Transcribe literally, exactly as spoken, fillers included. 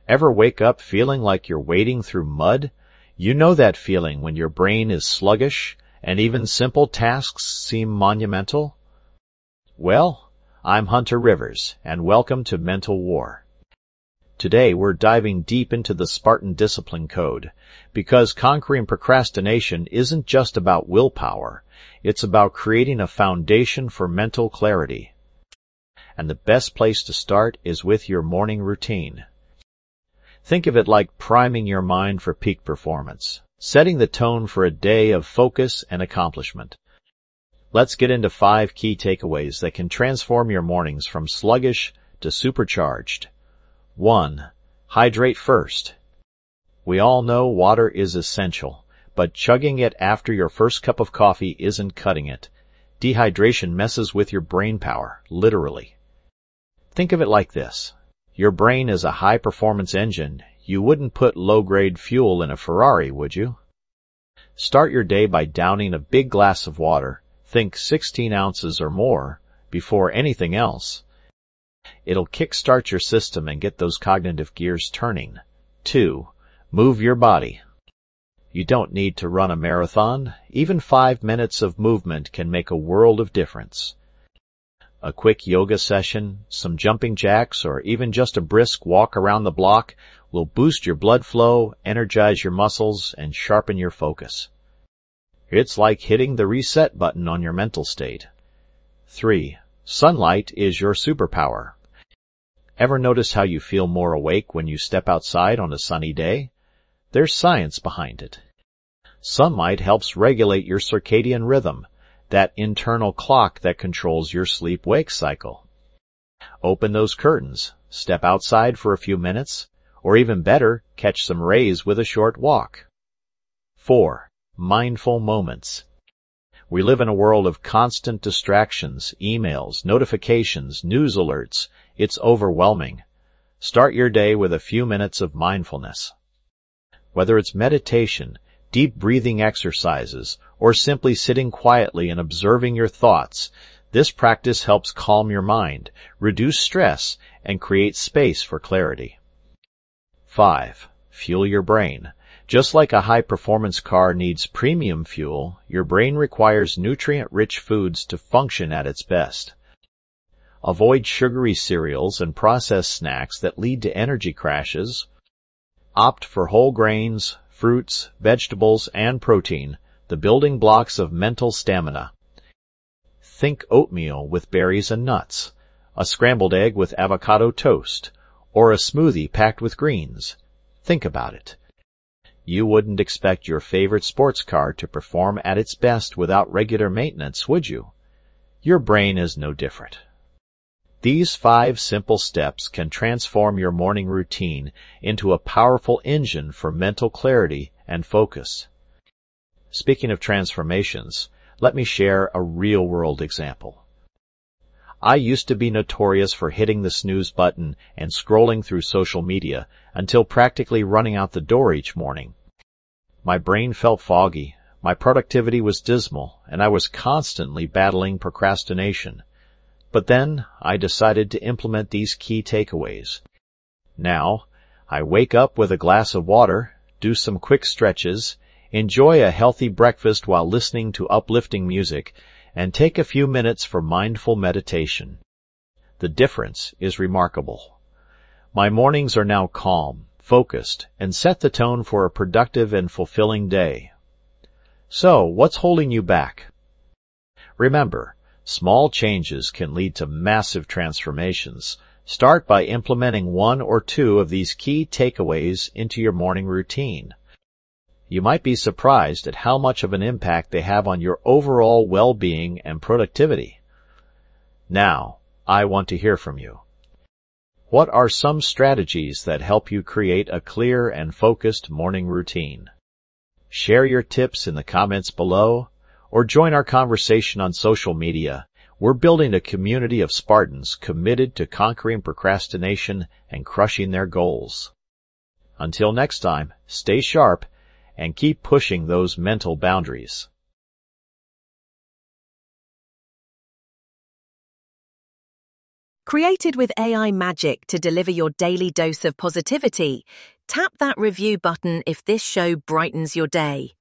Ever wake up feeling like you're wading through mud? You know that feeling when your brain is sluggish and even simple tasks seem monumental? Well, I'm Hunter Rivers, and welcome to Mental War. Today we're diving deep into the Spartan Discipline Code, because conquering procrastination isn't just about willpower, it's about creating a foundation for mental clarity. And the best place to start is with your morning routine. Think of it like priming your mind for peak performance, setting the tone for a day of focus and accomplishment. Let's get into five key takeaways that can transform your mornings from sluggish to supercharged. One. Hydrate first. We all know water is essential, but chugging it after your first cup of coffee isn't cutting it. Dehydration messes with your brain power, literally. Think of it like this. Your brain is a high-performance engine. You wouldn't put low-grade fuel in a Ferrari, would you? Start your day by downing a big glass of water, think sixteen ounces or more, before anything else. It'll kickstart your system and get those cognitive gears turning. Two. Move your body. You don't need to run a marathon. Even five minutes of movement can make a world of difference. A quick yoga session, some jumping jacks, or even just a brisk walk around the block will boost your blood flow, energize your muscles, and sharpen your focus. It's like hitting the reset button on your mental state. Three. Sunlight is your superpower. Ever notice how you feel more awake when you step outside on a sunny day? There's science behind it. Sunlight helps regulate your circadian rhythm, that internal clock that controls your sleep-wake cycle. Open those curtains, step outside for a few minutes, or even better, catch some rays with a short walk. Four. Mindful moments. We live in a world of constant distractions, emails, notifications, news alerts. It's overwhelming. Start your day with a few minutes of mindfulness. Whether it's meditation, deep breathing exercises, or simply sitting quietly and observing your thoughts, this practice helps calm your mind, reduce stress, and create space for clarity. Five. Fuel your brain. Just like a high-performance car needs premium fuel, your brain requires nutrient-rich foods to function at its best. Avoid sugary cereals and processed snacks that lead to energy crashes. Opt for whole grains, fruits, vegetables, and protein, the building blocks of mental stamina. Think oatmeal with berries and nuts, a scrambled egg with avocado toast, or a smoothie packed with greens. Think about it. You wouldn't expect your favorite sports car to perform at its best without regular maintenance, would you? Your brain is no different. These five simple steps can transform your morning routine into a powerful engine for mental clarity and focus. Speaking of transformations, let me share a real-world example. I used to be notorious for hitting the snooze button and scrolling through social media until practically running out the door each morning. My brain felt foggy, my productivity was dismal, and I was constantly battling procrastination. But then I decided to implement these key takeaways. Now, I wake up with a glass of water, do some quick stretches, enjoy a healthy breakfast while listening to uplifting music, and take a few minutes for mindful meditation. The difference is remarkable. My mornings are now calm, focused, and set the tone for a productive and fulfilling day. So, what's holding you back? Remember, small changes can lead to massive transformations. Start by implementing one or two of these key takeaways into your morning routine. You might be surprised at how much of an impact they have on your overall well-being and productivity. Now, I want to hear from you. What are some strategies that help you create a clear and focused morning routine? Share your tips in the comments below, or join our conversation on social media. We're building a community of Spartans committed to conquering procrastination and crushing their goals. Until next time, stay sharp and keep pushing those mental boundaries. Created with A I magic to deliver your daily dose of positivity, tap that review button if this show brightens your day.